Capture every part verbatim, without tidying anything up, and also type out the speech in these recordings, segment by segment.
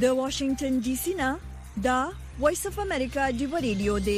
د واشنگټن ډي سي نه دا وایس اف امریکا دی ریډیو دی.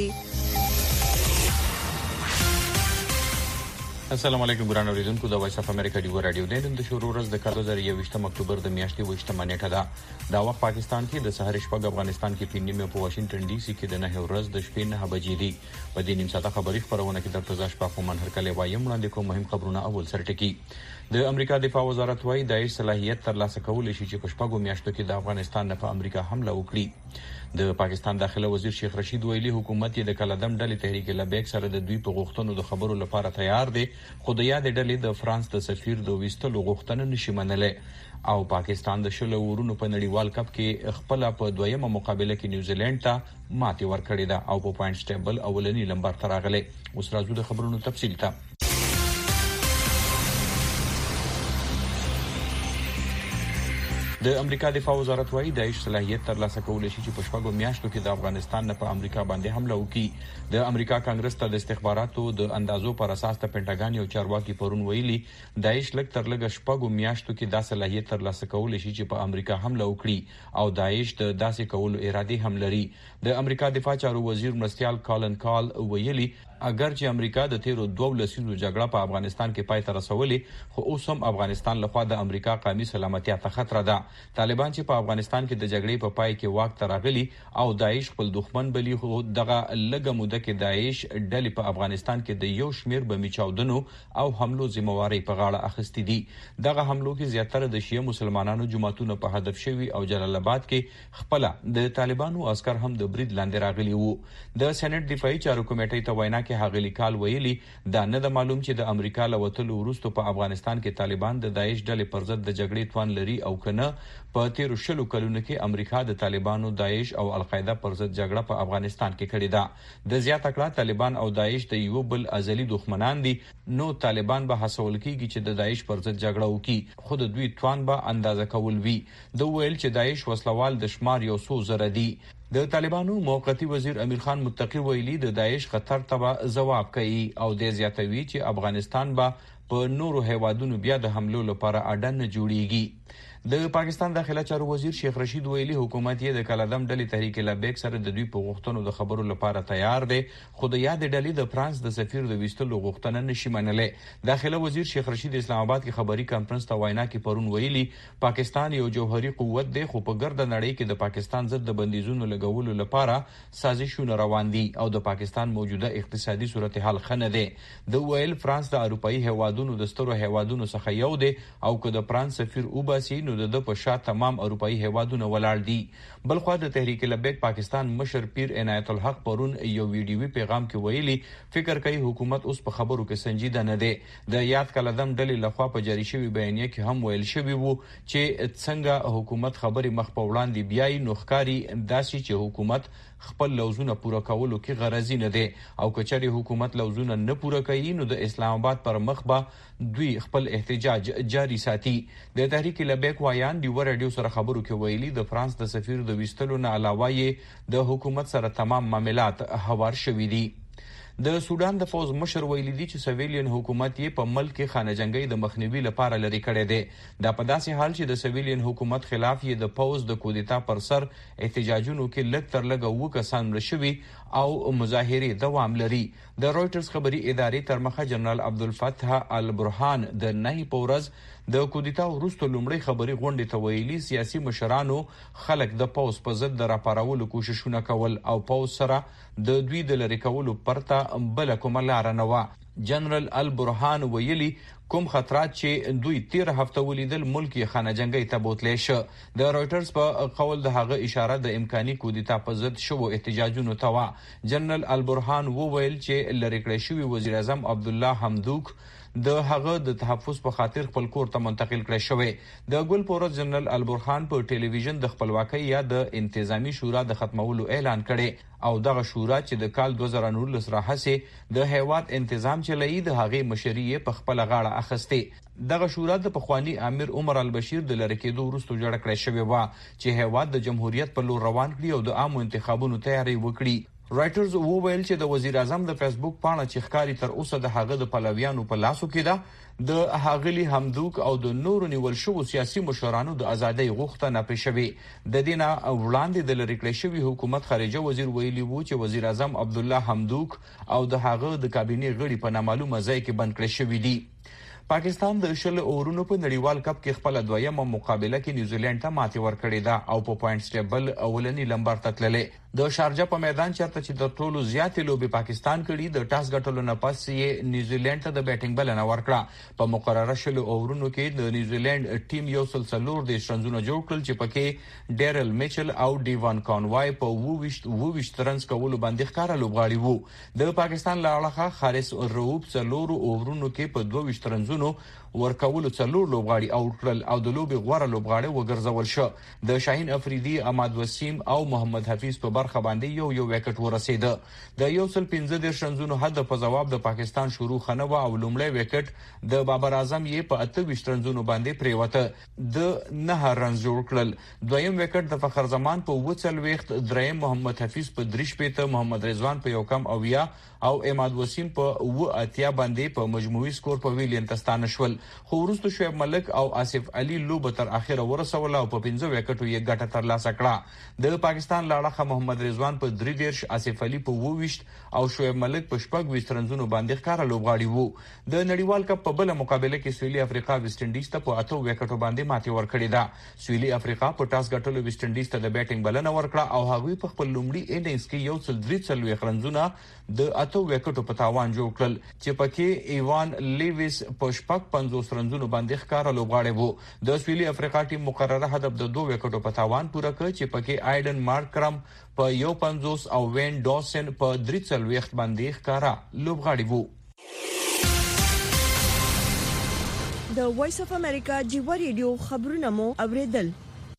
السلام علیکم ګران اوریدونکو، د وایس اف امریکا دی رادیو د نن د شروع ورځ د کال دوه هزار یوولس اکتوبر د میاشتې وشتمه نیټه ده. دا وخت پاکستان کې د سحر شپږ، افغانستان کې په نیمه په واشنگټن ډي سي کې د نه ورځ د شپې نه بجې دي. په دې نیم ساعته خبري خبرونه کې د تازه شپه په منهر کله وایم وړاندې کوم مهم خبرونه. اول سرټکی د امریکا دفاع وزارت وايي داعش صلاحیت ترلاسه کول شي چې په شپږو میاشتو کې د افغانستان نه په امریکا حمله وکړي. د پاکستان داخله وزیر شیخ رشید ویلي حکومت یې د کلدم ډلې تحریک لبیک سره د دوی په غوښتنو د خبرو لپاره تیار دی، خو د یاد ډلې د فرانس د سفیر د وستلو غوښتنه نشي منلای. او پاکستان د شلو ورونو په نړیوال کپ کې خپل په دویمه مقابله کې نیوزیلند ته ماتې ورکړې ده او په پوینټس ټیبل اولنی لمبر ته راغلي. اوس راځو د خبرونو تفصیل ته. د امریکا دفاع وزارت وايي داعش صلاحیت ترلاسه کول شي چې په شپږو میاشتو کې د افغانستان نه په امریکا باندې حمله وکړي. د امریکا کانګرس ته د استخباراتو د اندازو پر اساس د پینټاګان یو چارواکي پرون ویلي داعش لږ تر لږه شپږو میاشتو کې دا صلاحیت ترلاسه کول شي چې په امریکا حمله وکړي او داعش د داسې کولو اراده هم لري. د امریکا دفاع چارو وزیر مرستیال کالن کال ویلي اگر چې امریکا د تیرو دوه لسیزو جګړه په افغانستان کې پای ته رسولې، خو اوس هم افغانستان لخوا د امریکا قومي سلامتیا ته خطر ده. طالبان چې په افغانستان کې د جګړې په پای کې واک ته راغلي او داعش خپل دښمن بلی، خو دغه لږه موده کې داعش ډلې په افغانستان کې د یو شمیر بمي چاودنو او حملو ذمہواری په غاړه اخیستې دي. دغه حملو کې زیاتره د شیعه مسلمانانو جماعتونو په هدف شوي او جلال آباد کې خپل د طالبانو عسكر هم د برید لاندې راغلي وو. د سېنات دفاعي چارو کمیټې ته وینا کې هغه لیکال ویلي دا نه د معلوم چې د امریکا له وتلو وروسته په افغانستان کې طالبان د داعش ډلې پر ضد د جګړې توان لري او کنه. په تیرو شلو کلونو کې امریکا د طالبانو، داعش او القاعده پر ضد جګړه په افغانستان کې کړې ده. د زیاته کړه طالبان او داعش د یو بل ازلي دښمنان دي، نو طالبان به هڅول کیږي چې د داعش پر ضد جګړه وکړي، خو د دوی توان به اندازه کول وي. د ویل چې داعش وسلوال د شمار یو څو زره دي. د طالبانو موقتی وزیر امیر خان متقی ویلي د داعش خطر ته جواب کوي او د زیاتوي چې افغانستان به په نورو هیوادونو بیا د حملو لپاره اډن نه جوړیږي. د پاکستان داخله چارو وزیر شیخ رشید ویلي حکومت یې د کلدم ډلې تحریک لبیک سره د دوی په غوښتنو د خبرو لپاره تیار دی، خو د یاد ډلې د فرانس د سفیر د وستلو غوښتنه نشي منلای. داخله وزیر شیخ رشید اسلام آباد کې خبري کانفرنس ته وینا کې پرون ویلي پاکستان یو جوهري قوت دی، خو په ګرد نړۍ کې د پاکستان ضد د بندیزونو لګولو لپاره سازشونه روان دي او د پاکستان موجوده اقتصادي صورتحال خنه دی. د ویل فرانس د اروپאי هیوادونو د سترو هیوادونو څخه یو دی او که د فرانس سفیر وباسي نو د په شا تمام اروپאי هیوادونه ولاړ دي. بلخو د تحریک لبیک پاکستان مشر پیر عنایت الحق پرون یو ویډیوي پیغام کې ویلي فکر کوي حکومت اوس په خبرو کې سنجیده نه دی. د یاد کلدم ډلې لخوا په جاری شوی بیانیه کې هم ویل شوی وو چې څنګه حکومت خبري مخ په وړاندې بیاي نوخکاری داسي چې حکومت خپل لوزونه پوره کولو کې غرضی نه دی او کچري حکومت لوزونه نه پوره کوي نو د اسلام آباد پر مخ به دوی خپل احتجاج جاری ساتي. د تحریک لبیک وایان دی ورډیو سره خبرو کې ویلي د فرانس د سفیر د وستلو نه علاوه یې د حکومت سره تمام معاملات هوار شوي دي. د سودان د فوز مشر ویلي دي چې سویلین حکومت یې په ملک کې خانه جنگي د مخنیوي لپاره لري کړی دی. دا په داسې حال چې د سویلین حکومت خلاف یې د فوز د کودتا پر سر احتجاجونو کې لږ تر لږه وو کسان رشوي او مظاهره دوام لري. د رويټرز خبري ادارې تر مخه جنرال عبدالفتاح البرهان د نه پورز د کودتا وروسته لومړی خبري غونډې ته ویلي سیاسي مشرانو خلک د پوز په ضد د راپارولو کوششونه کول او پوز سره د دوی د لری کولو پرته بل کومه لار نه و. جنرال البرهان ویلي کوم خطرات چې دوی تیر هفته ولیدل ملک یې خانه جنگي ته بوتلی شو. د رويټرز په قول د هغه اشاره د امکاني کودتا په ضد شو احتجاجونو ته و. جنرال البرهان وویل چې لری کړی شوی وزیر اعظم عبد الله حمدوک د هغه د تحفظ په خاطر خپل کور ته منتقل کړی شوی. د ګل پورز جنرال البرهان په ټلویزیون د خپلواکۍ یا د انتظامی شورا د ختمولو اعلان کړي او دغه شورا چې د کال دوه زره نولس راهسه د هیواد انتظام چلایي د هغې مشري په خپل غاړه اخستې. دغه شورا د پخوانی امیر عمر البشیر د لری کېدو وروسته جوړ کړی شوی و چې هیواد د جمهوریت په لور روان کړي او د عامو انتخابونو تیاری وکړي. رائټرز وویل چې د وزیر اعظم د فیسبوک پاڼه چې ښکاری تر اوسه د هغه د پلویانو په لاسو کې ده د هاغلی حمدوک او د نورو نیول شوو سیاسي مشرانو د ازادۍ غوښتنه پېښوي. د دینه وړاندې د لری کړی شوی حکومت خارجه وزیر ویلي وو چې وزیر اعظم عبد الله حمدوک او د هغه د کابینه غړي په نامعلومه ځای کې بند کړی شوی دي. پاکستان د شل اورونو په نړیوال کپ کې خپل دویمه مقابله کې نیوزیلند ته ماتې ورکړې ده او په پوینټس ټیبل اولنی لمبر ته تللې. د شارجه په میدان چرته چې د ټولو زیاتې لوبي پاکستان کړي د ټاس ګټلو نه پس یې نیوزیلند ته د بیټینګ بلنه ورکړه. په مقرره شل اورونو کې د نیوزیلند ټیم یو سلسلور د شرنزونه جوړ کړل چې پکې ډیرل میچل او ډیوان کانوای په وويشت وويشت رنز کولو باندې ښکارا لوبغاړي وو. د پاکستان لاړه خارس روب څلور اورونو کې په دوه ویشت رنزونو ورکولو څلور لوبغاړي اوټ کړل او د لوبي غوړه لوبغاړي وګرځول شو. د شاهین افریدي، اماد وسیم او محمد حفیظ په برخه باندې یو یو وکټ ورسید. د یو سل پنځه د شرنزونو حد په جواب د پاکستان شروع خنه و او لومړی وکټ د بابر اعظم یې په اته ویشت رنزونو باندې پریوته د نه رنز جوړ کړل. دویم وکټ د فخر زمان په وڅل وخت، دریم محمد حفیظ په دریش پېته، محمد رضوان په یو کم او یا او اماد وسیم په و اتیا باندې په مجموعي سکور په ویلین تستانه شول. خو وروسته شعیب ملک او آصف علي لوب تر اخره ورسول او په پنځه وکټو یې ګټه ترلاسه کړه. د پاکستان لاړه محمد رضوان په درې دیرش، آصف علي په وويشت او شعیب ملک په شپږ ویشت رنزونو باندې ښکارا لوبغاړي وو. د نړیوال کپ په بل مقابله کې سویلي افریقا ویسټ انډیز ته په اته وکټو باندې ماتې ورکړې ده. سویلي افریقا په ټاس ګټلو ویسټ انډیز ته د بیټینګ بلنه ورکړه او هغوی په خپل لومړي اننګز کې یو څل درې څلوېښت رنزونه د اته وکټو په تاوان جوړ کړل چې پکې ایوان لیویس په شپږ پنځوس رنزونو باندې ښکارا لوبغاړی وو. د سویلي افریقا ټیم مقرره هدف د دوه وکټو په تاوان پوره کړ چې پکې آیډن مارکرم په یو پنځوس او وین ډاسن په درې څلوېښت باندې ښکارا لوبغاړي وو. د وایس اف امریکا جیو ریډیو خبرونه مو اوریدل.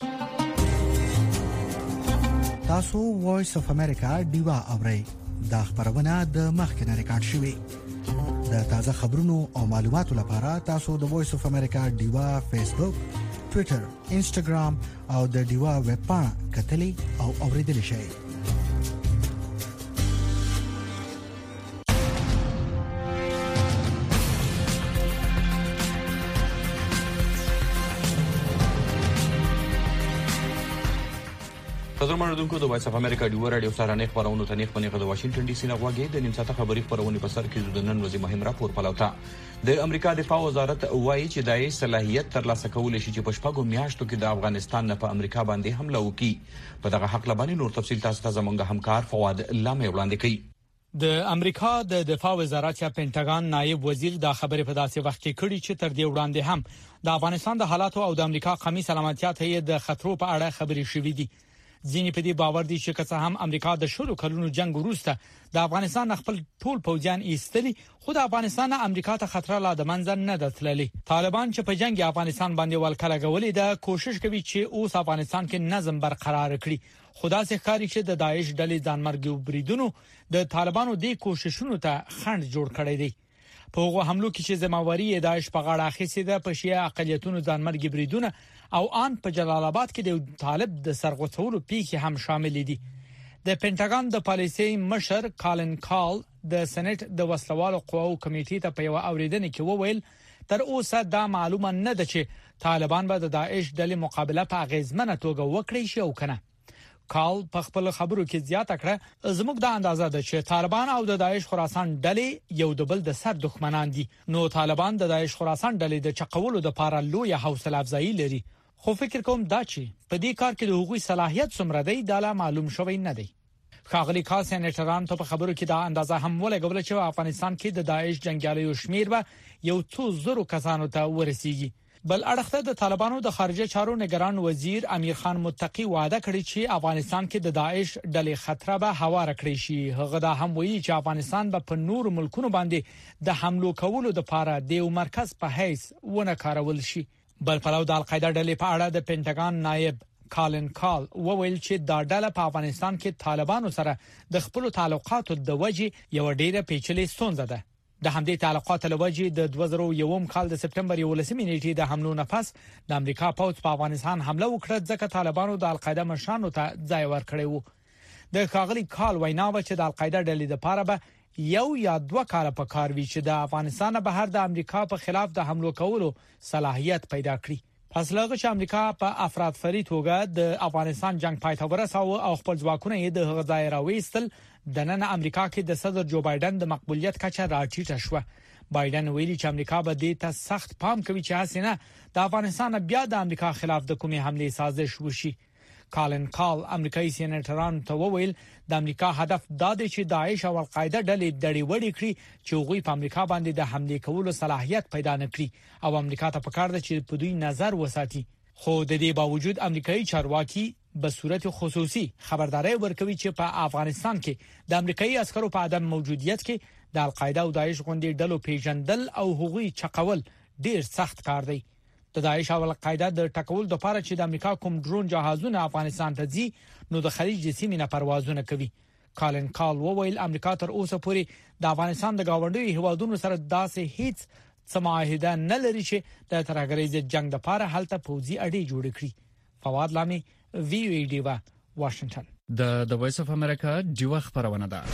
تاسو وایس اف امریکا دیوا اورئ. دا خبرونه د مخکنه ریکارډ شوې. د تازه خبرونو او معلوماتو لپاره تاسو د وایس اف امریکا دیوا فیسبوک، ټوئیټر، انسټاګرام او د دیوا ویب پاڼه کتلې او اوریدل شئ. قدر مندونکو د وایس اف امریکا ډیو رادیو سره نه خبرونه ته نه خبرونه د واشنگټن ډي سي نه غواګي د نیم ساعته خبري خبرونه په سر کې د نن ورځې مهم راپور پلاوتا. د امریکا دفاع وزارت وایي چې دای صلاحیت ترلاسه کول شي چې په شپږو میاشتو کې د افغانستان نه په امریکا باندې حمله وکړي. په دغه حق لبانې نور تفصیل تاسو ته زموږ همکار فواد لامه وړاندې کوي. د امریکا د دفاع وزارت یا پینټاګان نائب وزیر دا خبره په داسې وخت کې کړي چې تر دې وړاندې هم د افغانستان د حالاتو او د امریکا قومي سلامتیا ته د خطرو په اړه خبرې شوې دي. ځینې په دې باور دي چې که هم امریکا د شلو کلونو جنگ وروسته د افغانستان خپل ټول پوځیان ایستلي، خو د افغانستان امریکا ته خطر لا د منځ نه دتللي. طالبان چې په جنگ افغانستان باندې ولکله غولې د کوشش کوي چې اوس افغانستان کې نظم برقرار کړي. خدا سي ښکاری چې د داعش ډلې ځانمرګي بریدونو د طالبانو د کوششونو ته خنډ جوړ کړی دی. په هغه حملو کې چې ذمہواری داعش په غاړه اخیسته ده، په شیعه اقلیتونو ځانمرګي بریدونه او ان په جلال آباد کې د طالب د سرغړولو پیښې هم شامل دي. د پینټاګان د پالیسي مشر کالن کال د سېنات د وسلوالو قواو کمیټې ته په یو اوریدنه کې وویل تر اوسه دا معلومه نه ده چې طالبان به د داعش ډلې مقابله په غیزمنه توګه وکړي شي او کنه. کال په خپل خبرو کې زیاته کړه زموږ د اندازه ده چې طالبان او د داعش خراسان ډلې یو د بل د سر دښمنان دي. نو طالبان د داعش خراسان ډلې د چقولو د لپاره لوی حوصله افزایی لري. خو فکر کوم دا چې په دې کار کې د حقوقي صلاحیت څومره دی دا لا معلوم شوی نه دی. خاغلی کال سېنیټران په خبرو کې دا اندازه هم ولګول چې افغانستان کې د داعش جنگیالیو شمیر به یو څو زرو کسانو ته ورسیږي. بل اړخته د طالبانو د خارجه چارو نگران وزیر امیر خان متقی وعده کړی چې افغانستان کې د داعش ډلې خطر به هوار کړی شي. هغه دا هم وایي چې افغانستان به په نور ملکونو باندې د حملو کولو لپاره د یو مرکز په حیث ونه کارول شي. بل پلو د القاعده ډلې په اړه د پینټاګان نائب کالن کال وویل چې دا ډله په افغانستان کې طالبانو سره د خپل تعلقاتو د وجې یو ډیره پیچلې ستونزه ده. د همدې تعلقات لوجې د دوه زره یو کال د سپټمبر یولسمې نیټې د حملو نفس د امریکا پوځ په افغانستان حمله وکړه ځکه طالبانو د القاعده مشرانو ته ځای ورکړی وو. د ښاغلي کال وینا و چې د القاعده ډلې لپاره به یو یا دوه کاله په کار وی چې د افغانستان بهر د امریکا په خلاف د حمله کولو صلاحیت پیدا کړي. پس له هغه چې امریکا په افراد فري توګه د افغانستان جنگ پای ته ورساوه او خپل ځواکونه یې د غځای راوېستل، د نن امریکا کې د صدر جو بایدن د مقبولیت کچه راټیټه شوه. بایدن ویلي چې امریکا به دې ته سخت پام کوي چې حسینه د افغانستان بیا د امریکا خلاف د کومې حمله سازش وشي. کالن کال امریکایي سېنیټرانو ته وویل د امریکا هدف دا دی چې داعش او القاعده ډلې ډړې وړې کړي چې هغوی په امریکا باندې د حمله کولو صلاحیت پیدا نکړي او امریکا ته پکار ده چې په دوی نظر وساتي. خو د دې باوجود امریکایي چارواکي به صورت خصوصي خبرداري ورکوي چې په افغانستان کې د امریکایي عسکرو په عدم موجودیت کې د القاعده او داعش غونډې ډلو پیژندل او هغوی چقول ډیر سخت کار دی. د داعش او القاعده د ټکول لپاره چې د امریکا کوم ډرون جهازونه افغانستان ته ځي نو د خلیج سیمې نه پروازونه کوي. کالن کال وویل امریکا تر اوسه پورې د افغانستان د گاونډي هیوادونو سره داسې هیڅ څه معاهده نه لري چې د ترهګریز جنگ لپاره هلته پوځي اډې جوړ کړي. فواد لامي وی او ای ډیوا واشنگټن. د د وایس اف امریکا ډیوا خبرونه ده.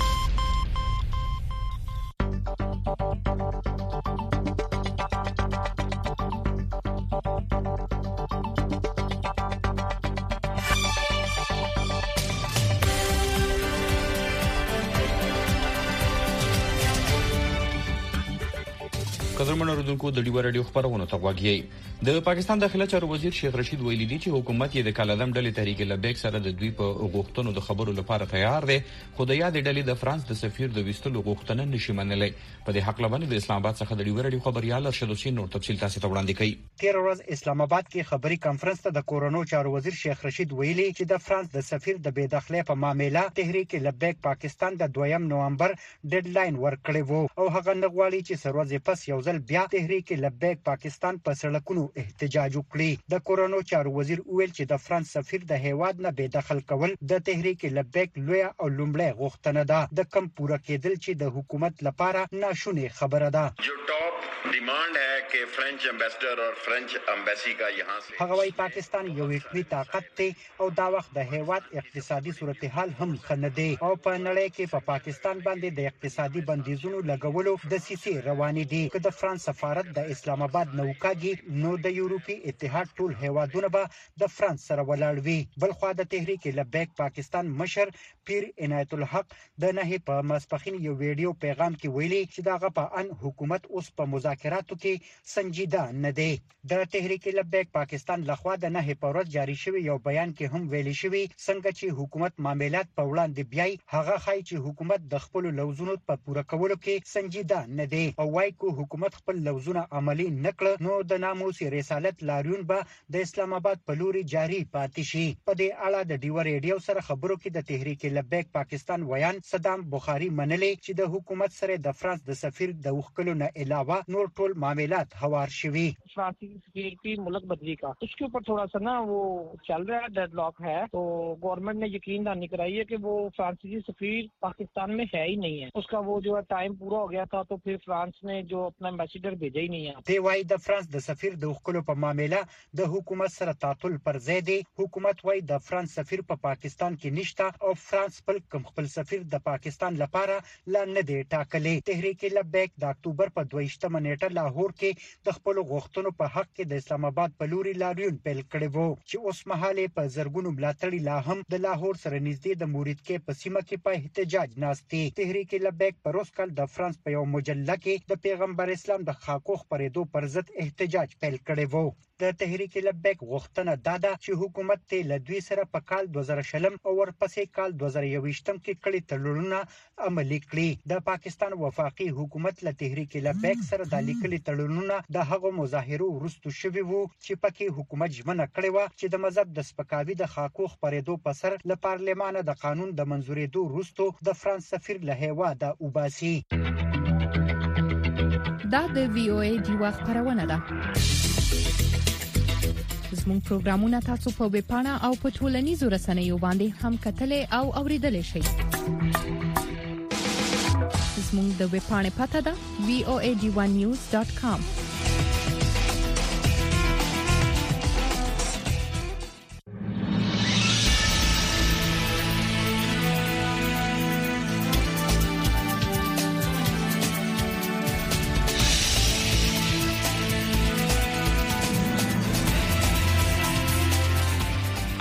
قدرمن اوردونکو د ډیو رادیو خبرونه ته غوږی. د پاکستان داخله چارو وزیر شیخ رشید ویلي دی چې حکومت یې د کالعدم ډلې تحریک لبیک سره د دوی په غوښتنو د خبرو لپاره تیار دی، خو د یاد ډلې د فرانس د سفیر د وستلو غوښتنه نشي منلای. په دې حق لبنه د اسلام آباد څخه د ډیو رادیو خبريال ارشد حسین نور تفصیل تاسو ته وړاندې کوي. تیر ورځ اسلام آباد کې خبري کانفرنس ته د کورونو چارو وزیر شیخ رشید ویلي چې د فرانس د سفیر د بې دخلۍ په معاملې تحریک لبیک پاکستان د دویم نومبر ډیډلاین ورکړی وو او هغه نه غواړي چې سروځي پس یو ځل بیا تحریک لبیک پاکستان په سړکونو احتجاج وکړي. د کورونو چارو وزیر ویل چې د فرانس سفیر د هیواد نه بې دخل کول د تحریک لبیک لوی او لومړی غوښتنه ده، د کم پوره کېدل چې د حکومت لپاره ناشونی خبره ده. جو ټاپ ډیمانډ ہے کہ فرنچ امبیسډر اور فرنچ امبیسی کا یہاں سے هغه وايي پاکستان یو اقتصادي طاقت دی او دا وخت د هیواد اقتصادي صورتحال هم خنه دی او په نړۍ کې په پا پاکستان باندې د اقتصادي بندیزونو لګولو د سیسي روانې دي. که د فرانس سفارت د اسلام آباد نوکاږي نو د یورپی اتحاد ټول هیوادونه به د فرانس سره ولاړ وي. بلخوا د تحریک لبیک پاکستان مشر پیر عنایت الحق د نه په مسپخین یو ویډیو پیغام کې ویلي چې دغه په ان حکومت اوس په مذاکراتو کې سنجیده نه دی. د تحریک لبیک پاکستان لخوا د نه په ورځ جاری شوی یو بیان کې هم ویلي شوی څنګه چې حکومت معاملات په وړاندې بیاي هغه خای چې حکومت د خپل لوزونو په پوره کولو کې سنجیده نه دی او وايي کو حکومت خپل لوزونه عملی نکړه نو د ناموس رسالت لاریون به د اسلام آباد په لوري جاری پاتې شي. په دې اړه د ډیو ریډیو سره خبرو کې د تحریک لبیک پاکستان ویان صدام بخاری منلي چې د حکومت سره د فرانس د سفیر د وکړو نه علاوه نور ټول معاملات هوار شوي. فرانسیسی سفیر کی ملک بدلی کا اس کے اوپر تھوڑا سا نا وہ چل رہا ہے، ڈیڈ لاک ہے، تو گورنمنٹ نے یقین دہانی کرائی ہے کہ وہ فرانسیسی سفیر پاکستان میں ہے ہی نہیں ہے. اس کا وہ جو ہے ٹائم پورا ہو گیا تھا تو پھر فرانس نے جو اپنا ایمبیسیڈر بھیجا ہی نہیں ہے. دی وايي د فرانس د سفیر د وکړو په معاملې د حکومت سره تعطل پر ځای دی. حکومت وايي د فرانس سفیر په پاکستان کې نشته او فرانس خپل کوم خپل سفیر د پاکستان لپاره لا نه دی ټاکلی. تحریک لبیک د اکتوبر په دویشتمه نیټه لاهور کې د خپل غوښتنو په حق کې د اسلام آباد په لوري لاریون پیل کړی وو چې اوس مهاله په زرګونو ملاتړي لا هم د لاهور سره نږدې د مورید کې په سیمه کې په احتجاج ناستي. تحریک لبیک په روس کال د فرانس په یو مجله کې د پیغمبر اسلام د خاکو خبرېدو پر ضد احتجاج پیل کړی وو. د تحریک لبیک غوښتنه دا ده چې حکومت ته له دوی سره په کال دوه زره شلم او ورپسې کال دوه زره یوویشتم کې کړي تړونونه عملي کړي. د پاکستان وفاقي حکومت له تحریک لبیک سره د لیکلي تړونونه د هغو مظاهرو وروسته شوي وو چې پکې حکومت ژمنه کړې و چې د مذهب د سپکاوي د خاکو خبرېدو په سر له پارلمانه د قانون د منزورېدو وروسته د فرانس سفیر له هیواده وباسي. دا د وی او ای ډیوا خبرونه ده. زموږ پروګرامونه تاسو په ویب پاڼه او په ټولنیزو رسنیو باندې هم کتلای او اوریدلای شئ. زموږ د ویب پاڼې پته ده وی او ای ډی ون نیوز ډاټ کام.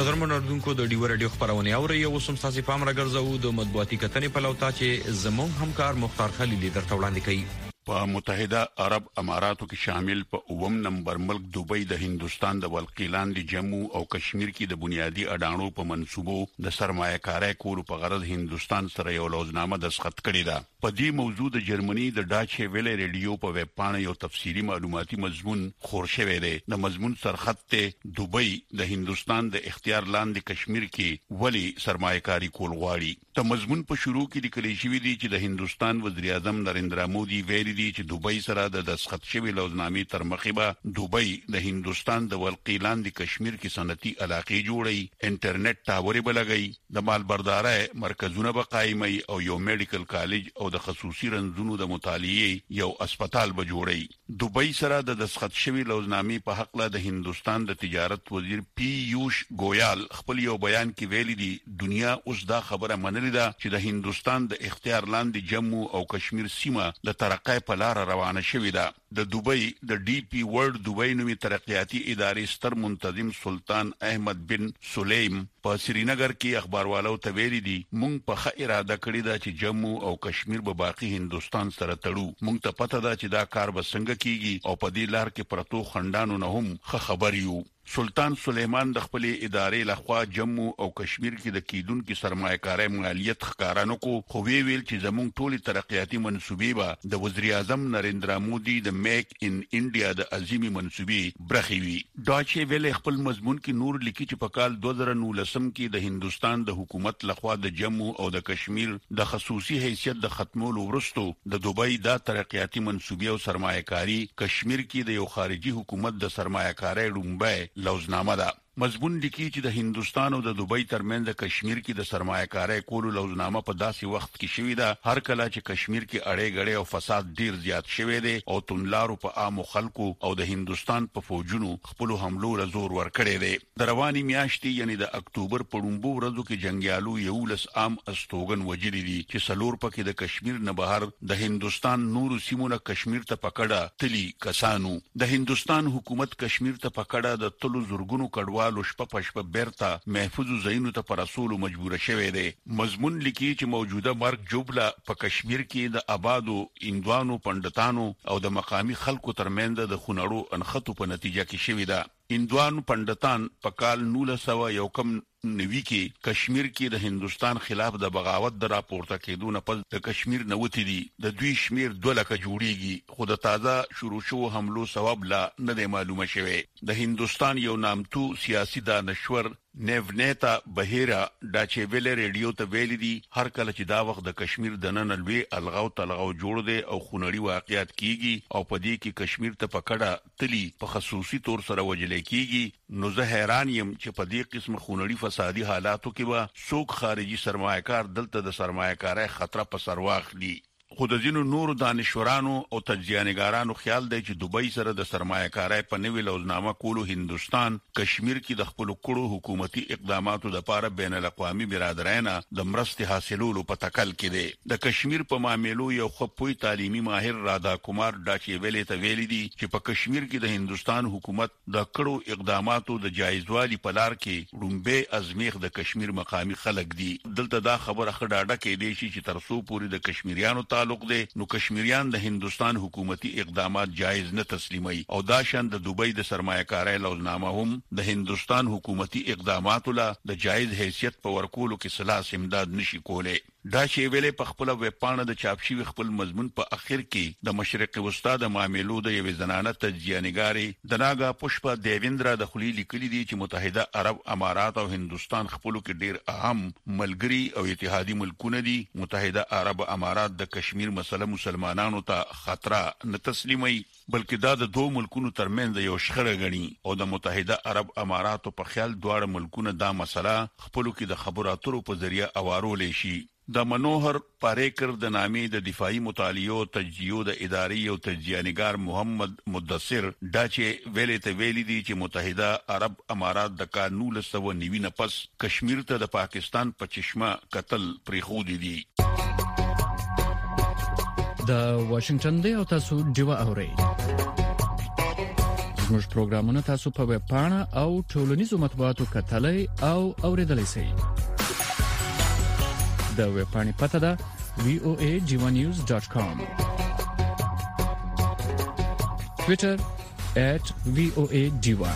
قدرمن اردوونکو د ډیو رادیو خبرونه اوري او سم تاسو پام راګرځو د مطبوعاتي کتنې په لوتا چې زمون همکار مختار خلیل درته وړاندې کوي. په متحده عرب اماراتو کې شامل په اوم نمبر ملک دوبۍ د هندستان د ولقیلان د جموں او کشمیر کې د بنیادی اډانو په منسوبو د سرمایه‌کارۍ کولو په غرض هندستان سره یو لوزنامه دستخط کړې ده. په دې موضوع د جرمني د ډاچې ویلې ریډیو په ویب پاڼه یو تفصیلی معلوماتي مضمون خور شوی دی. د مضمون سرخط ته دوبۍ د هندستان د اختیار لاندې کشمیر کې ولی سرمایه‌کاري کول غواړي. د مضمون په شروع کې لیکل شوی دی چې د هندستان وزیر اعظم نریندرا مودي ویلي دي چې دوبۍ سره د دستخط شوی لوزنامې تر مخې به دوبۍ د هندستان د ولقیلان د کشمیر کې صنعتي علاقې جوړي، انټرنیټ ټاورې بلګي، د مالبردارۍ مرکزونه به قائمي او یو میډیکل کالج او د خصوصي رنځونو د مطالعې یو هسپتال به جوړي. دوبۍ سره د دستخط شوی لوزنامې په حق له د هندستان د تجارت وزیر پیوش ګویال خپل یو بیان کې ویلي دي دنیا اوس دا خبره منلې ده چې د هندستان د اختیار لاندې جموں او کشمیر سیمه د ترقۍ په لار روانه شوې ده. د دوبۍ د ډي پی ورلد دوبۍ نومي ترقیاتي ادارې ستر منتظم سلطان احمد بن سلیم په سرینگر کې اخباروالو ته ویلي دي مونږ په ښه اراده کړې ده چې جموں او کشمیر به باقی هندستان سره تړو. مونږ ته پته ده چې دا کار به څنګه کیږي او په دې لار کې پرتو خندانو نه هم ښه خبر یو. سلطان سلیمان د خپل ادارې لخوا جموں او کشمیر کې د کیدونکو سرمایه‌کارۍ مالیت ښکارانو کو خو وی ویل چې زموږ ټولي ترقیاتي منسوبې به د وزیر اعظم نریندرا مودي د میک ان انډیا د عظیمي منسوبې برخې وي. ډاچې ویل خپل مضمون کې نور لیکي چې په کال دوه زره نولسم کې د هندستان د حکومت لخوا د جموں او د کشمیر د خصوصي حیثیت د ختمولو وروسته د دوبۍ د ترقیاتي منسوبې او سرمایه‌کاري کشمیر کې د یو خارجي حکومت د سرمایه‌کارۍ رومبه لوزنامه ده. مضمون لیکي چې د هندستان او د دوبۍ ترمنځ د کشمیر کې د سرمایه‌کارۍ کولو لوزنامه په داسې وخت کې شوې ده هر کله چې کشمیر کې اړې غړې او فساد ډیر زیات شوی دی او تونلارو په عام خلکو او د هندستان په فوجونو خپل حملو رزور ورکړي دي. د رواني میاشتې یعنی د اکتوبر په لومړو ورځو کې جنگیالو یو لس عام استوګن وجلي دي چې سلور پکې د کشمیر نه بهر د هندستان نورو سیمو نه کشمیر ته پکړه تلی کسانو. د هندستان حکومت کشمیر ته پکړه د تلو زورګونو کډوالو شپه پښپه بیرته محفوظ ځایونو ته پر رسول مجبور شوه دی. مضمون لیکي چې موجوده مرګ جوبله په کشمیر کې د آبادو اندوانو پندتانو او د مقامی خلکو ترمنځ د خونړو انخطو په نتیجه کې شوې ده. اندوان پندتان په کال نولس سوه یو کم نوي کې کشمیر کې د هندستان خلاف د بغاوت د راپورته کېدو نه پس د کشمیر نه وتی دي. د دوی شمیر دوه لکه جوړیږي خو د تازه شروع شو حملو سبب لا نه دی معلومه شوی. د هندستان یو نامتو سیاسي دانشور نیونیتا بهیرا ډاچې ویلې ریډیو ته ویلي دي هر کله چې دا وخت د کشمیر د نن لوی الغاو تلغاو جوړ دی او خونړي واقعیت کیږي او په دې کې کشمیر ته پکړه تلی په خصوصي تور سره وجلې کیږي نو زه حیران یم چې په دې قسم خونړي فسادي حالاتو کې به څوک خارجي سرمایه‌کار دلته د سرمایه‌کارۍ خطر په سر واخلي. خو د ځینو نورو دانشورانو او تجزیه‌نګارانو خیال دی چې دوبۍ سره د سرمایه‌کارۍ په نوې لوزنامه کولو هندستان کشمیر کې د خپل کړو حکومتي اقداماتو لپاره بین الاقوامي برادرانه د مرستې حاصلولو په تکل کې دی. د کشمیر په معاملو یو خپوی تعلیمي ماهر رادا کومار ډاچې ویلې ته ویلي دي چې په کشمیر کې د هندستان حکومت د کړو اقداماتو د جایزوالي په لار کې رومبه ازمیخ د کشمیر مقامی خلک دي. دلته دا خبره خډاډه کې دی چې ترسو پوری د کشمیریانو تعلق دی نو کشمیریان د هندستان حکومتي اقدامات جایز نه تسلیمي او دا شان د دوبۍ د سرمایه‌کارۍ لوزنامه هم د هندستان حکومتي اقداماتو له د جایز حیثیت په ورکولو کې سلاس امداد نشي کولای. دا چې ویلې په خپل ویب پاڼه د چاپ شوی خپل مضمون په اخر کې د مشرق وسطا د معاملو د یوې زنانه تجزیه‌نګاري دناګا پشپا دیویندرا د خلی لیکلي دي چې متحده عرب امارات او هندستان خپلو کې ډیر اهم ملګری او اتحادي ملکونه دي. متحده عرب امارات د کشمیر مسله مسلمانانو ته خطر نه تسلیمي بلکې دا د دوه ملکونو ترمنځ یو شخړه غني او د متحده عرب اماراتو په خیال دواړه ملکونه دا مسله خپلو کې د خبرو اترو په ذریعہ اوارول شي. د منوهر پاریکر د نامې د دفاعي مطالعو تجزیو د ادارې او تجزیه‌نګار محمد مدثر ډاچې ویلې ته ویلي دي چې متحده عرب امارات د کال نولس سوه نوي نه پس کشمیر ته د پاکستان په چشمه قتل پریخودي دي. د واشنگټن دی او تاسو دیو اورئ زموږ پروګرامونه تاسو په ویب پاڼه او ټولنیزو مطبوعاتو کتلای او اوریدلای شئ. د ویب پاڼې پته ده وی او ای جیوا نیوز ډاټ کام. Twitter at V O A Diva.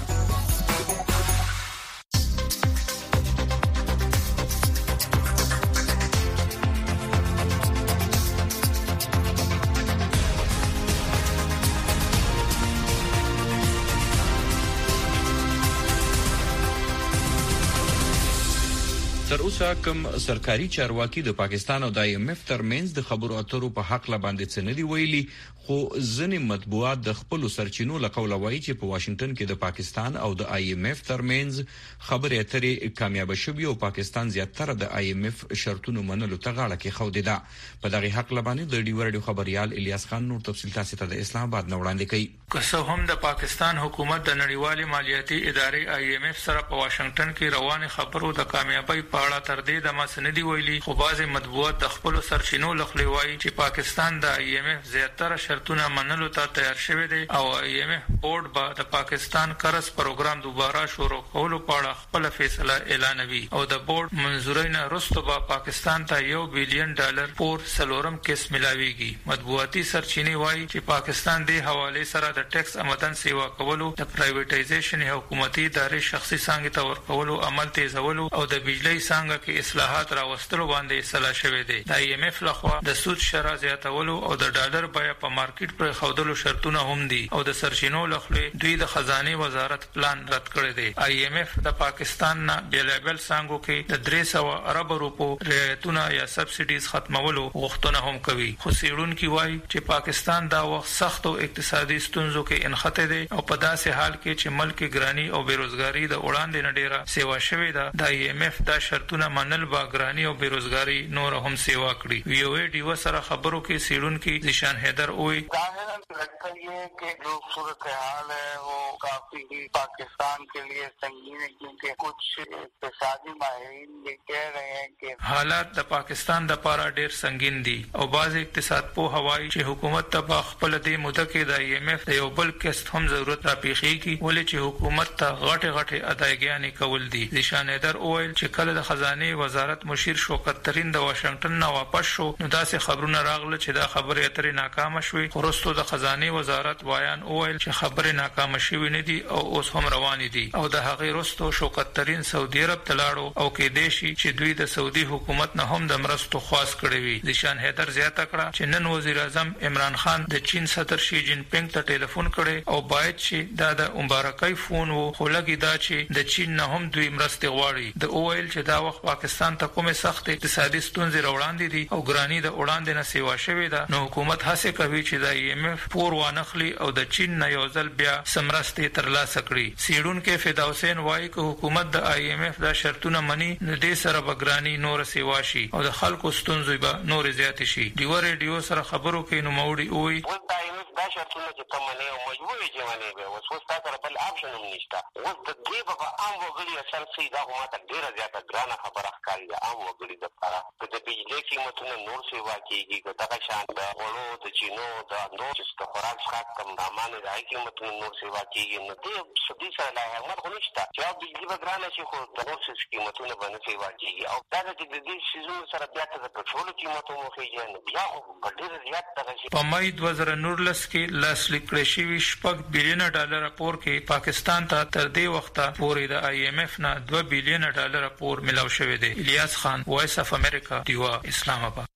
تر اوسه کوم سرکاري چارواکي د پاکستان او د آی ایم ایف ترمنځ د خبرو اترو په حق لا باندې څه نه دی ویلي، خو ځینې مطبوعات د خپل سرچینو له قوله وایي چې په واشنگټن کې د پاکستان او د آی ایم ایف ترمنځ خبرې اترې کامیاب شوې او پاکستان زیاتره د آی ایم ایف شرطونو منلو ته غاړه کې خو ده. په دغه حق لا باندې د ډیو رادیو خبريال الیاس خان نور تفصیل تاسو ته د اسلام آباد نه وړاندې کوي. که څه هم د پاکستان حکومت د نړیوالې مالیاتي ادارې آی ایم ایف سره په واشنگټن کې روانه خبرو د کامیابی په اړه تر دې د مسندي ویلي، خو بعضې مطبوعات د خپل سرچینو لخوا وایي چې پاکستان د آی ایم ایف زیاتره شرطونه منلو ته تیار شوی دی او آی ایم ایف بورډ به د پاکستان قرض پروګرام دوباره شروع کولو په اړه خپل فیصله اعلانوي او د بورډ منځورۍ نه وروسته به پاکستان ته یو بیلیون ډالر پور سلورم کیس ملاويږي. مطبوعاتي سرچینې وایي چې پاکستان د حواله سره د ټیکس آمدن سیوا کولو، د پرایویټایزیشن حکومتي ادارې شخصي څنګه ته ورکولو عمل تیزولو او د بجلی څنګه کې اصلاحات راوستلو باندې اصلاح شوه دی. د آی ایم ایف لخوا د سود شرح زیاتولو او د ډالر بیه په مارکیټ پر خودلو شرطونه هم دي او د سرچینو لخوا دوی د خزانه وزارت پلان رد کړی دی. آی ایم ایف د پاکستان نه بیلابل څنګه کې د درې سوه ارب روپو رعایتونه یا سبسیډیز ختمولو غوښتنه هم کوي، خو څېړونکي وایي چې پاکستان دا وخت سخت او اقتصادي ستونزو کې انخته دی او په داسې حال کې چې ملک ګرانی او بیروزګاری د وړاندې نه ډیره سیوا شوې ده. د آی ایم ایف دا شرطونه منل با ګرانی او بیروزګاری نور هم سیوا کړي. وی او ای ډیو سره خبرو کې څېړونکي ذیشان حیدر وایي लगता ये है कि जो सूरत हाल है वो काफी पाकिस्तान के लिए संगीन है, क्योंकि कुछ इक्तिसादी माहिरीन ये कह रहे हैं कि حالات د پاکستان د پاره ډیر سنگین دي او بعض اقتصاد په هوایي چې حکومت ته خپل دې مده کې د آی ایم ایف د یو بل قسط هم ضرورت را پیښیږي، ولې چې حکومت ته غټه غټه ادایګیانې کول دي. ذیشان حیدر اویل چې کله د خزانه وزارت مشیر شوکت ترین د واشنگټن نه واپس شو نو داسې خبرونه راغله چې دا خبره اترې ناکامه شوې، خو وروسته د خزانه وزارت وایان اویل چې خبره ناکامه شوې نه دي او اوس هم روان دي او د هغې وروسته شوکت ترین سعودي عرب ته لاړو او کې دیشي چې دوی د سعودي حکومت نه هم د مرستو خواست کړی وي. ذیشان حیدر زیاته کړه چې نن وزیر اعظم عمران خان د چین صدر شي جین پینګ ته ټلیفون کړي او باید چې دا د مبارکۍ فون وو، خو لګي دا چې د چین نه هم دوی مرستې غواړي. د اویل چې دا وخت پاکستان ته کومه سخت اقتصادي ستونزې راوړاندې دي او ګرانی د وړاندې نه سیوا شوې ده، نو حکومت هڅه کوي چې د آی ایم ایف پور وانخلي او د چین نه یو ځل بیا سمرستې ترلاسه کړي. څېړونکي فدا حسین وایي چې حکومت د آی ایم ایف دا شرطونه مني نو دې سره بګرانی نور سیوا شي او د خلکو ستونزې به نور زیات شي. ډیو ریډیو سره خبرو کې نو موړي وي دا شرطونه چې تمنې او مجبورې جوانې به اوس اوس تاسو سره بل آپشن هم نشته. اوس د دې په عام وګړي اثر سي دا ماته ډیره زیاته ګرانه خبره ښکاري. عام وګړي د لپاره د بجلی قیمتونه نور سیوا کیږي، دغه شان د غوړو د چینو د نور چې د خوراک څښاک کم دامانې د قیمتونه نور سیوا کیږي، نو دې سدي سره لا هغه خو نشته چې بجلی به ګرانه شي خو د نور څه قیمتونه باندې سیوا کیږي او دا د دې سيزونو سره بیا ته د پټرول قیمتونو مخېږي نو بیا خو ډېر زیات دغه شي. په مای دوه زره نولس کې لاسلیک کړی شوی شپږ بیلیون ډالر پور کې پاکستان ته تر دې وخته پورې د آی ایم ایف نه دوه بیلیون ډالر پور ملاو شوی دی. الیاس خان، وایس اف امریکا، دیوا، اسلام آباد.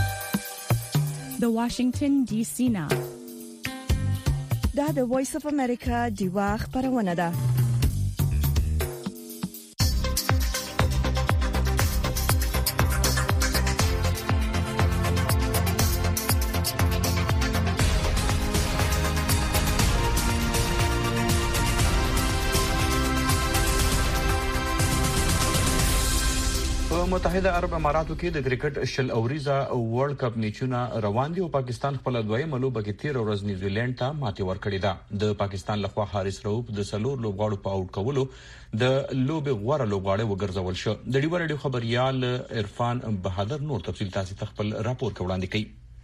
د واشنگټن ډي سي نه دا د وایس اف امریکا دیوا خبرونه ده. متحده عرب اماراتو کې د کرکټ شل اوریزه ورلد کپ میچونه روان دي او پاکستان خپل دویمه لوبه کې تیر ورځ نیوزیلند ته ماتې ورکړې ده. د پاکستان لخوا حارث رؤوف د سلور لوبغاړو په اوټ کولو د لوبې غوړه لوبغاړی وګرځول شو. د ډیو رادیو خبريال عرفان بهادر نور تفصیل تاسو ته خپل راپور وړاندې کوي.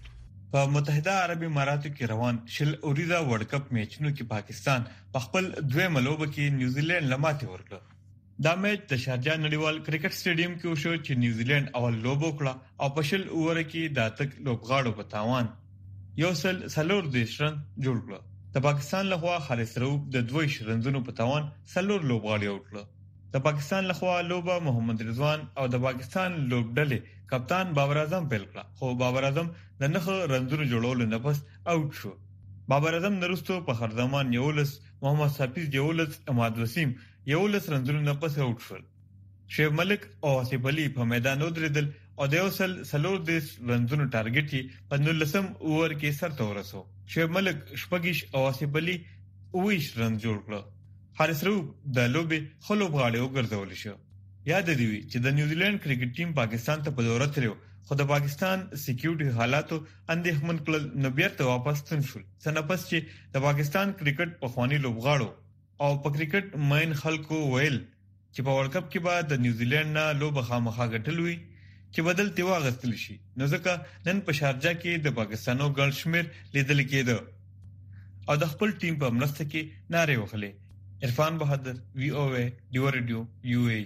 په متحده عرب اماراتو کې روان شل اوریزا ورلد کپ میچونو کې پاکستان په خپل دویم لوبه کې نیوزیلند لماته ورکړه دا میچ د شارجه نړیوال کرکټ سټیډیم کې وشو چې نیوزیلند اول لوبه کړه او په شل اوور کې د تک لوبغاړو په تاوان یو سل سلور دیش رن جوړ کړ د پاکستان لخوا خالص روب د دوه شرنزونو په تاوان سلور لوبغاړي وکړه د پاکستان لخوا لوبه محمد رضوان او د پاکستان لوبډلې کپتان بابر اعظم پیل کړه خو بابر اعظم د نخ رنزونو جوړولو نه پس اوټ شو بابر اعظم نرستو په خردمان یولس محمد حفیظ یولس اماد وسیم یولس رنزونو نه پس اوټ شول شیب ملک او آصف علي په میدان ودرېدل او د یوسل سلور دیس رنزونو ټارګټ یې په نولسم اوور کې سرته ورسو شیب ملک شپږیش او آصف علي اویش رن جوړ کړ حارث روب د لوبې خلوب غاړې وګرځول شو یاد دی چې د نیوزیلند کرکټ ټیم پاکستان ته په دوره تلو خو د پاکستان سکیورټي حالاتو اندېښمن کړل نو بیرته واپس تن شول سنپس چې د پاکستان کرکټ په خواني لوبغاړو او په کرکټ مین خلکو ویل چې په ورلد کپ کې بعد د نیوزیلند نه لوبه خامخا غټلوي چې بدل تی واغستل شي نو ځکه نن په شارجه کې د پاکستانو ګل شمیر لیدل کېده او د خپل ټیم په مرسته کې ناره وخلې عرفان بهادر وی او اے ډیو ریډیو یو اے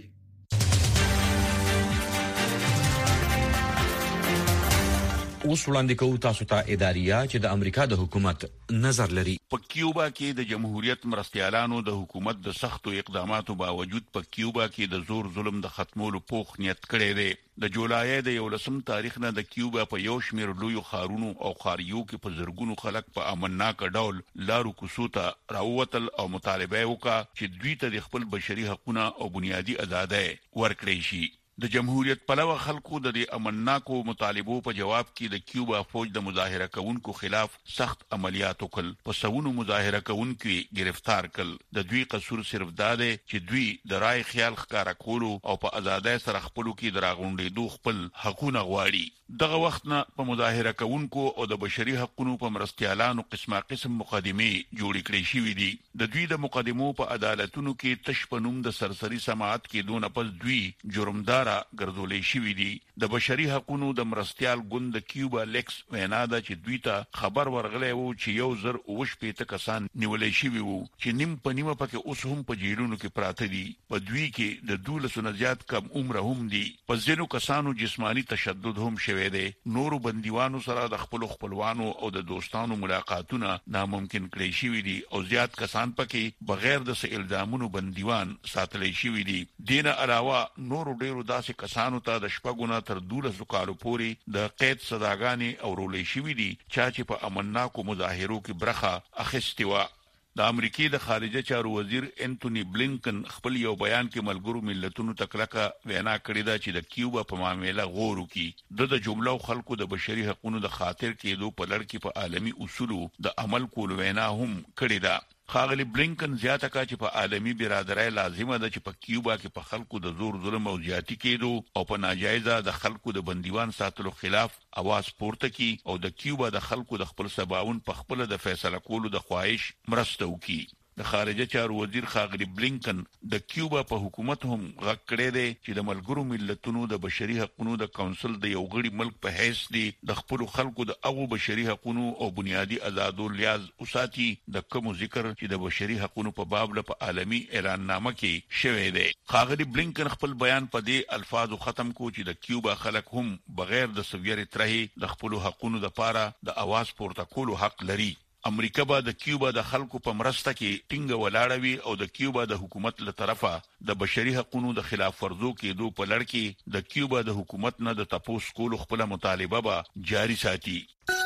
اوس وړاندې کوو تاسو ته اداریه چې د امریکا د حکومت نظر لري په کیوبا کې د جمهوریت مرستيالانو د حکومت د سختو اقداماتو باوجود په کیوبا کې د زور ظلم د ختمولو پوخ نیت کړی دی د جولای د یولسم تاریخ نه د کیوبا په یو شمېر لوی خارونو او خاریو کې په زرګونو خلک په امنناک ډول لارو کوڅو ته راووتل او مطالبه وکړه چې دوی ته د خپل بشري حقوقو او بنیادي ازادۍ ورکړي شي د جمهوریت پلوه خلکو د دې امنناکو مطالبو په جواب کې د کیوبا فوج د مظاهره کوونکو خلاف سخت عملیات وکړل په سونو مظاهره کوونکو گرفتار کړل د دوی قصور صرف دا دی چې دوی د رای خیال ښکارا کولو او په ازادۍ سره خپلو کې دراغونډېدو خپل حقونه غواړي دغه وخت نه په مظاهره کوونکو او د بشري حقوقو په مرستيالانو قسمه قسم مقدمه جوړې کړې شوې دي د دوی د مقدمو په عدالتونو کې تشپنوم د سرسري سماعت کې دون پس دوی جرمدار ګرځولې شوې دي د بشري حقوقو د مرستيال ګوند د کیوبا لیکس وینا ده چې دوی ته خبر ورغلی وو چې یو زر اوش پېته کسان نیولې شوي وو چې نیم په نیمه پکې اوس هم په جیلونو کې پراته دي په دوی کې د دولسو نه زیات کم عمر هم دي په ځینو کسانو جسمانی تشدد هم شوی دی نورو بندیوانو سره د خپل خپلوانو او د دوستانو ملاقاتونه ناممکن کړی شوي دي او زیات کسان پکې بغیر د الزامونو بندیوان ساتلې شوي دي دینه علاوه نورو ډیرو داسې کسانو ته د شپږونه تر دولسو کالو پورې د قید سزاګانې او رولې شوي دي چې په امنناکو مظاهرو کې برخه اخیستې وه د امریکای د خارجه چارو وزیر انټونی بلینکن خپل یو بیان کې ملګرو ملتونو تکلکه وینا کړې ده چې د کیوبا په معاملې غور وکړي د جملو خلکو د بشري حقوقو د خاطر کېدو په لړ کې په عالمي اصولو د عمل کولو وینا هم کړې ده خاغلی بلینکن زیاته کا چې په عالمي برادرۍ لازمه ده چې په کیوبا کې په خلکو د زور ظلم او زیاتی کېدو او په ناجایزه د خلکو د بندیوان ساتلو خلاف اواز پورته کی او د کیوبا د خلکو د خپل سباون په خپل د فیصله کولو د خواهش مرسته وکړي د خارجه چارو وزیر خاغلی بلینکن د کیوبا په حکومت هم غږ کړی دی چې د ملګرو ملتونو د بشري حقوقو د کونسل د یو غړي ملک په حیث دی د خپل خلکو د هغو بشري حقوقو او بنیادی آزادو لیاز اوساتي د کوم ذکر چې د بشري حقوقو په باب له عالمي اعلان نامه کې شوی دی خاغلی بلینکن خپل بیان په دې الفاظو ختم کو چې د کیوبا خلک هم بغیر د سویر ترې د خپل حقوقو لپاره د आवाज پورته کولو حق لري امریکا به د کیوبا د خلکو په مرسته کې ټینګه ولاړه وي او د کیوبا د حکومت له طرفه د بشري حقوقو د خلاف ورزو کېدو په لړ کې د کیوبا د حکومت نه د تپوس کولو خپل مطالبه به جاری ساتي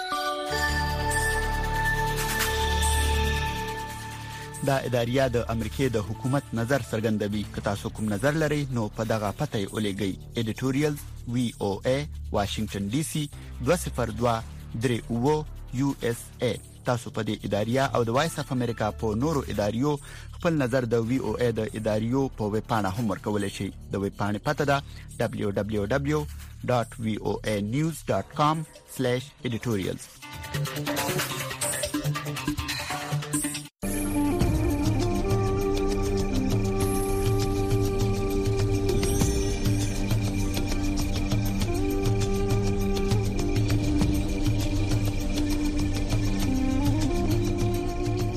دا اداریه د امریکای د حکومت نظر څرګندوي که تاسو کوم نظر لرئ نو په دغه پته ولېږئ ایډیټوریال وی او ای واشنگټن ډي سي دوه صفر دوه درې اوه یو اس ای تاسو په دې اداریه او د وایس اف امریکا په نورو اداریو خپل نظر د وی او ای د اداریو په ویب پاڼه هم ورکولای شئ د ویب پاڼې پته ده دبليو دبليو دبليو ډاټ وی او ای نیوز ډاټ کام سلیش ایډیټوریالز